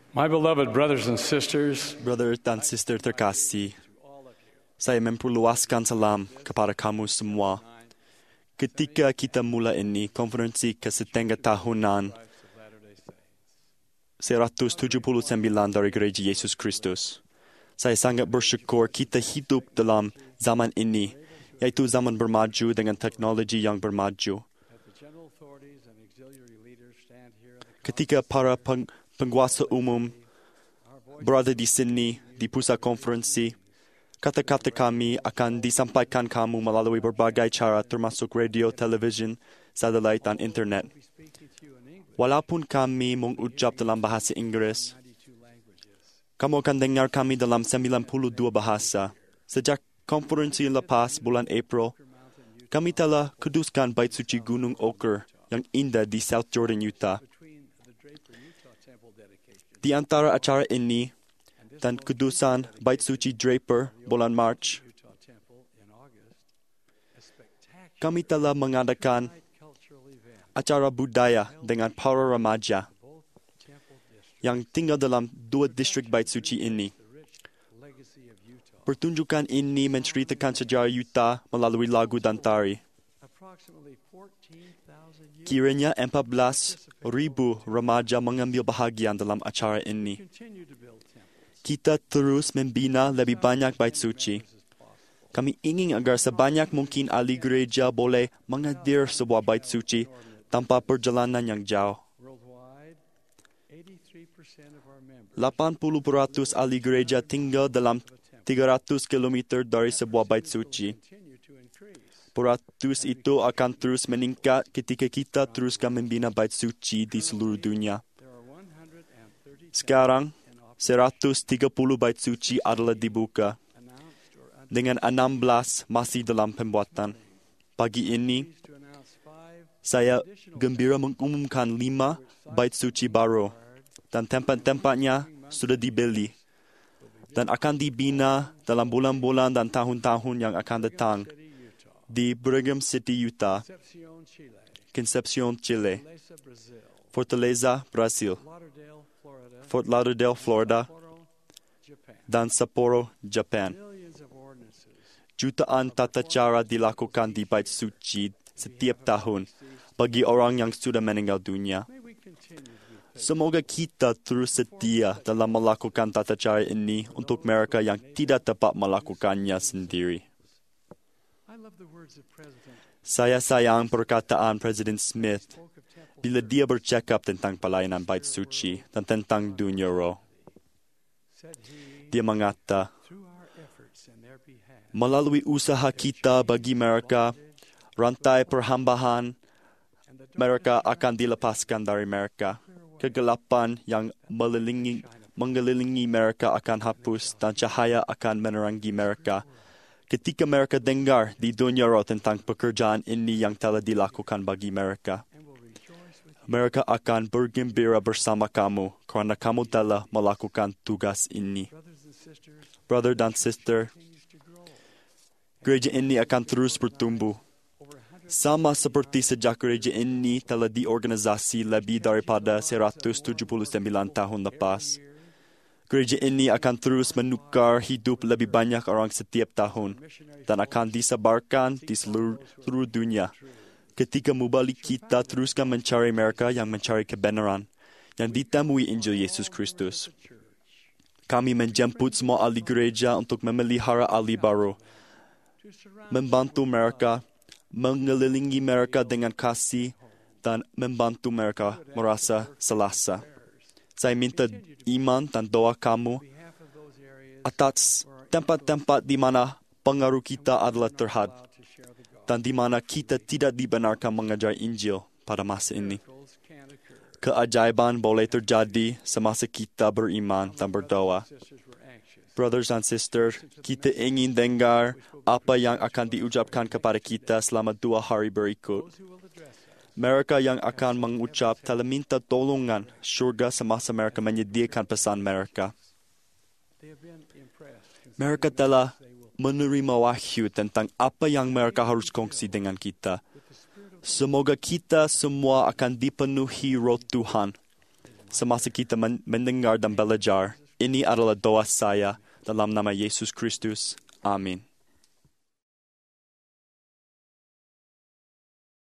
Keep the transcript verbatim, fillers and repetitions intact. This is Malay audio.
My beloved brothers and sisters, Brother dan sister terkasih, saya memperluaskan salam kepada kamu semua. Ketika kita mula ini, konferensi kesetengah tahunan seratus tujuh puluh sembilan dari Gereja Yesus Kristus. Saya sangat bersyukur kita hidup dalam zaman ini, yaitu zaman bermaju dengan teknologi yang bermaju. Ketika para peng- penguasa umum berada di sini, di pusat konferensi, kata-kata kami akan disampaikan kamu melalui berbagai cara termasuk radio, televisyen, satelit dan internet. Walaupun kami mengucap dalam bahasa Inggeris, kamu akan dengar kami dalam sembilan puluh dua bahasa. Sejak konferensi lepas bulan April, kami telah kuduskan Bait Suci Gunung Oker yang indah di South Jordan, Utah. Di antara acara ini dan kudusan Bait Suci Draper bulan Mac, kami telah mengadakan acara budaya dengan para remaja yang tinggal dalam dua distrik Bait Suci ini. Pertunjukan ini menceritakan sejarah Utah melalui lagu dan tari. Kiranya empat belas ribu remaja mengambil bahagian dalam acara ini. Kita terus membina lebih banyak bait suci. Kami ingin agar sebanyak mungkin ahli gereja boleh menghadir sebuah bait suci tanpa perjalanan yang jauh. lapan puluh peratus ahli gereja tinggal dalam tiga ratus kilometer dari sebuah bait suci. Peratus itu akan terus meningkat ketika kita teruskan membina bait suci di seluruh dunia. Sekarang, seratus tiga puluh bait suci adalah dibuka, dengan enam belas masih dalam pembuatan. Pagi ini, saya gembira mengumumkan lima bait suci baru, dan tempat-tempatnya sudah dibeli, dan akan dibina dalam bulan-bulan dan tahun-tahun yang akan datang di Brigham City, Utah, Concepcion, Chile, Fortaleza, Brazil, Fort Lauderdale, Florida, dan Sapporo, Japan. Jutaan tata cara dilakukan di bait suci setiap tahun bagi orang yang sudah meninggal dunia. Semoga kita terus setia dalam melakukan tata cara ini untuk mereka yang tidak dapat melakukannya sendiri. Saya sayang perkataan Presiden Smith bila dia bercakap tentang pelayanan bait suci dan tentang dunia roh. Dia mengata, melalui usaha kita bagi mereka, rantai perhambahan mereka akan dilepaskan dari mereka. Kegelapan yang mengelilingi, mengelilingi mereka akan hapus dan cahaya akan menerangi mereka. Ketika mereka dengar di dunia roh tentang pekerjaan ini yang telah dilakukan bagi mereka, mereka akan bergembira bersama kamu kerana kamu telah melakukan tugas ini. Brother dan sister, gereja ini akan terus bertumbuh. Sama seperti sejak gereja ini telah diorganisasi lebih daripada seratus tujuh puluh sembilan tahun lepas. Gereja ini akan terus menukar hidup lebih banyak orang setiap tahun dan akan disebarkan di seluruh, seluruh dunia. Ketika mubalik kita teruskan mencari mereka yang mencari kebenaran, yang ditemui Injil Yesus Kristus. Kami menjemput semua ahli gereja untuk memelihara ahli baru, membantu mereka, mengelilingi mereka dengan kasih, dan membantu mereka merasa selasa. Saya minta iman dan doa kamu atas tempat-tempat di mana pengaruh kita adalah terhad dan di mana kita tidak dibenarkan mengajar Injil pada masa ini. Keajaiban boleh terjadi semasa kita beriman dan berdoa. Brothers and sisters, kita ingin dengar apa yang akan diucapkan kepada kita selama dua hari berikut. Mereka yang akan mengucap telah minta tolongan syurga semasa mereka menyediakan pesan mereka. Mereka telah menerima wahyu tentang apa yang mereka harus kongsi dengan kita. Semoga kita semua akan dipenuhi roh Tuhan semasa kita men- mendengar dan belajar. Ini adalah doa saya dalam nama Yesus Kristus. Amin.